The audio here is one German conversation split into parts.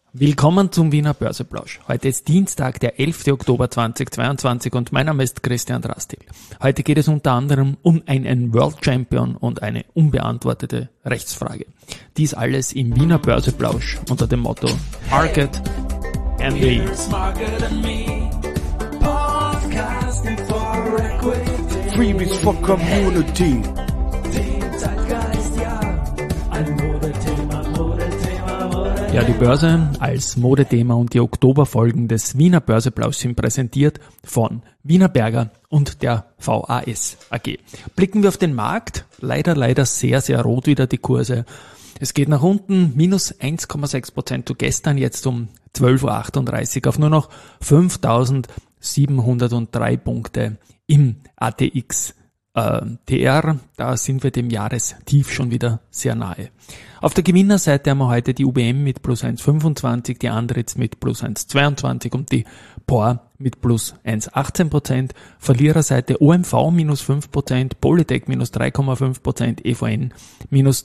Willkommen zum Wiener Börseplausch. Heute ist Dienstag, der 11. Oktober 2022 und mein Name ist Christian Drastil. Heute geht es unter anderem um einen World Champion und eine unbeantwortete Rechtsfrage. Dies alles im Wiener Börseplausch unter dem Motto Market and Me. Freebies for Community. Ja, die Börse als Modethema und die Oktoberfolgen des Wiener Börseplausch sind präsentiert von Wiener Berger und der VAS AG. Blicken wir auf den Markt, leider sehr, sehr rot wieder die Kurse. Es geht nach unten, minus 1,6% zu gestern, jetzt um 12.38 Uhr auf nur noch 5.703 Punkte im ATX TR, da sind wir dem Jahrestief schon wieder sehr nahe. Auf der Gewinnerseite haben wir heute die UBM mit plus 1,25, die Andritz mit plus 1,22 und die POR mit plus 1,18%. Verliererseite OMV minus 5%, Polytech minus 3,5%, EVN minus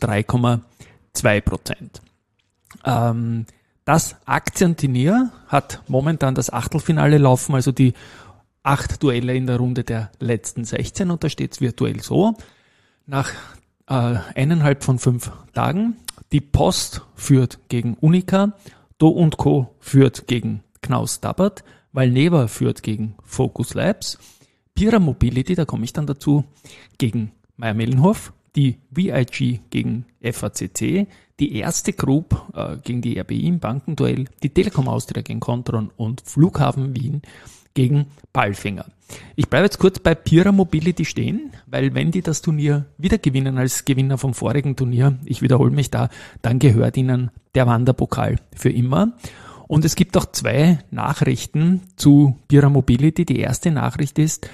3,2%. Das Aktienturnier hat momentan das Achtelfinale laufen, also die 8 Duelle in der Runde der letzten 16 und da steht es virtuell so. Nach 1,5 von 5 Tagen. Die Post führt gegen Unica, Do & Co. führt gegen Knaus Tabbert, Valneva führt gegen Focus Labs, Pira Mobility, da komme ich dann dazu, gegen Mayr-Melnhof, die VIG gegen FACC, die Erste Group gegen die RBI im Bankenduell, die Telekom Austria gegen Kontron und Flughafen Wien gegen Palfinger. Ich bleibe jetzt kurz bei Pira Mobility stehen, weil wenn die das Turnier wieder gewinnen als Gewinner vom vorigen Turnier, ich wiederhole mich da, dann gehört ihnen der Wanderpokal für immer. Und es gibt auch 2 Nachrichten zu Pira Mobility. Die erste Nachricht ist,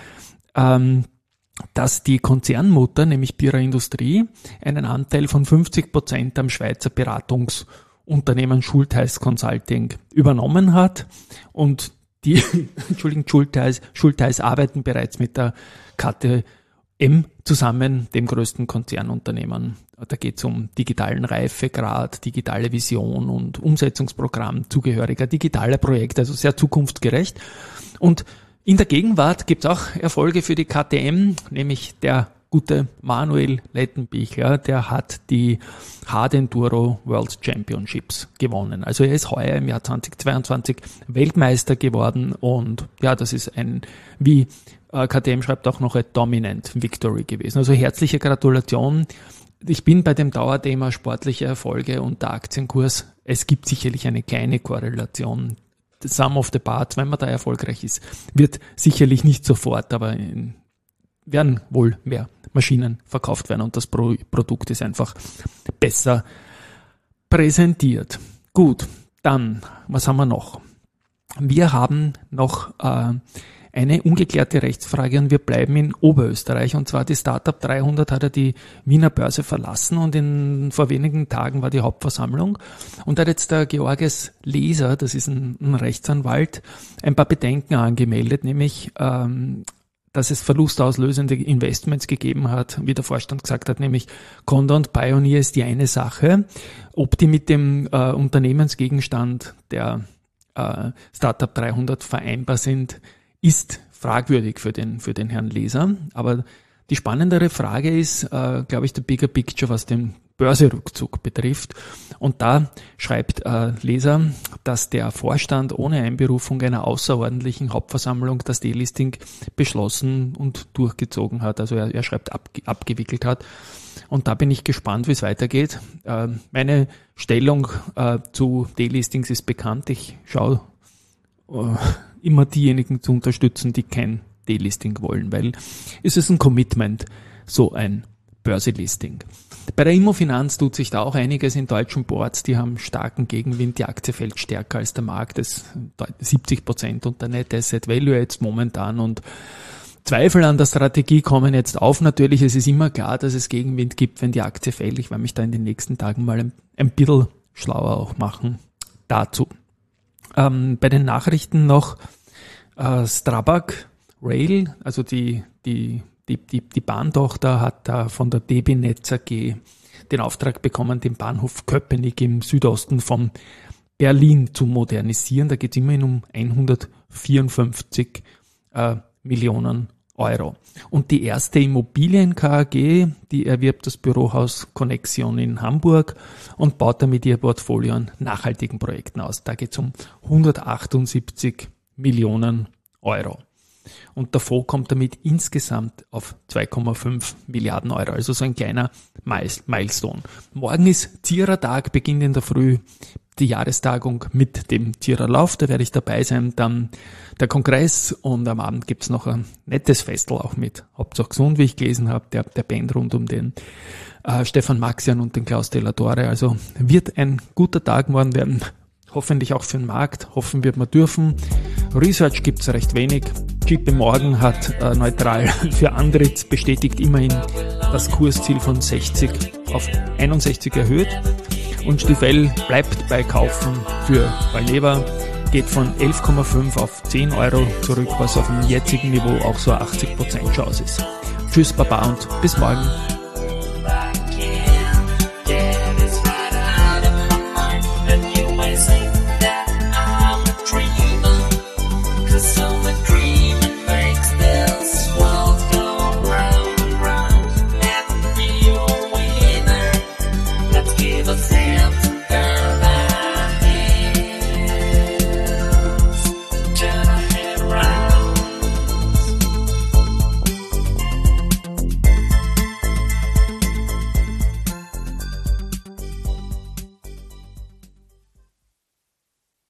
dass die Konzernmutter, nämlich Pira Industrie, einen Anteil von 50% am Schweizer Beratungsunternehmen Schultheiss Consulting übernommen hat und die Schultheiss arbeiten bereits mit der KTM zusammen, dem größten Konzernunternehmen. Da geht es um digitalen Reifegrad, digitale Vision und Umsetzungsprogramm zugehöriger digitaler Projekte, also sehr zukunftsgerecht. Und in der Gegenwart gibt es auch Erfolge für die KTM, nämlich der gute Manuel Lettenbichler, der hat die Hard Enduro World Championships gewonnen. Also er ist heuer im Jahr 2022 Weltmeister geworden und ja, das ist wie KTM schreibt, auch noch ein Dominant Victory gewesen. Also herzliche Gratulation. Ich bin bei dem Dauerthema sportliche Erfolge und der Aktienkurs. Es gibt sicherlich eine kleine Korrelation. The sum of the parts, wenn man da erfolgreich ist, wird sicherlich nicht sofort, aber werden wohl mehr Maschinen verkauft werden und das Produkt ist einfach besser präsentiert. Gut, dann, was haben wir noch? Wir haben noch eine ungeklärte Rechtsfrage und wir bleiben in Oberösterreich und zwar die Startup 300 hat ja die Wiener Börse verlassen und vor wenigen Tagen war die Hauptversammlung und da hat jetzt der Georges Leser, das ist ein Rechtsanwalt, ein paar Bedenken angemeldet, nämlich dass es verlustauslösende Investments gegeben hat, wie der Vorstand gesagt hat, nämlich Conda und Pioneer ist die eine Sache. Ob die mit dem Unternehmensgegenstand der Startup 300 vereinbar sind, ist fragwürdig für den Herrn Leser. Aber die spannendere Frage ist, glaube ich, der Bigger Picture, was den Börserückzug betrifft. Und da schreibt Leser, dass der Vorstand ohne Einberufung einer außerordentlichen Hauptversammlung das Delisting beschlossen und durchgezogen hat. Also er schreibt abgewickelt hat. Und da bin ich gespannt, wie es weitergeht. Meine Stellung zu Delistings ist bekannt. Ich schaue immer diejenigen zu unterstützen, die kein Delisting wollen, weil es ist ein Commitment, so ein Börselisting. Bei der Immofinanz tut sich da auch einiges in deutschen Boards, die haben starken Gegenwind, die Aktie fällt stärker als der Markt, das 70% und der Net Asset Value jetzt momentan und Zweifel an der Strategie kommen jetzt auf. Natürlich, es ist immer klar, dass es Gegenwind gibt, wenn die Aktie fällt. Ich werde mich da in den nächsten Tagen mal ein bisschen schlauer auch machen dazu. Bei den Nachrichten noch Strabag Rail, also die Bahntochter hat da von der DB Netz AG den Auftrag bekommen, den Bahnhof Köpenick im Südosten von Berlin zu modernisieren. Da geht es immerhin um 154 Millionen Euro. Und die erste Immobilien KAG, die erwirbt das Bürohaus Connexion in Hamburg und baut damit ihr Portfolio an nachhaltigen Projekten aus. Da geht es um 178 Millionen Euro. Und der Fonds kommt damit insgesamt auf 2,5 Milliarden Euro, also so ein kleiner Milestone. Morgen ist Zierer-Tag, beginnt in der Früh die Jahrestagung mit dem Zierer-Lauf, da werde ich dabei sein, dann der Kongress und am Abend gibt's noch ein nettes Festel auch mit Hauptsache gesund, wie ich gelesen habe, der Band rund um den Stefan Maxian und den Klaus Della Torre. Also wird ein guter Tag morgen werden, hoffentlich auch für den Markt, hoffen wird man dürfen. Research gibt's recht wenig. JP Morgan hat neutral für Andritz bestätigt immerhin das Kursziel von 60 auf 61 erhöht. Und Stifel bleibt bei Kaufen für Valneva, geht von 11,5 auf 10 Euro zurück, was auf dem jetzigen Niveau auch so 80% Chance ist. Tschüss, Baba und bis morgen.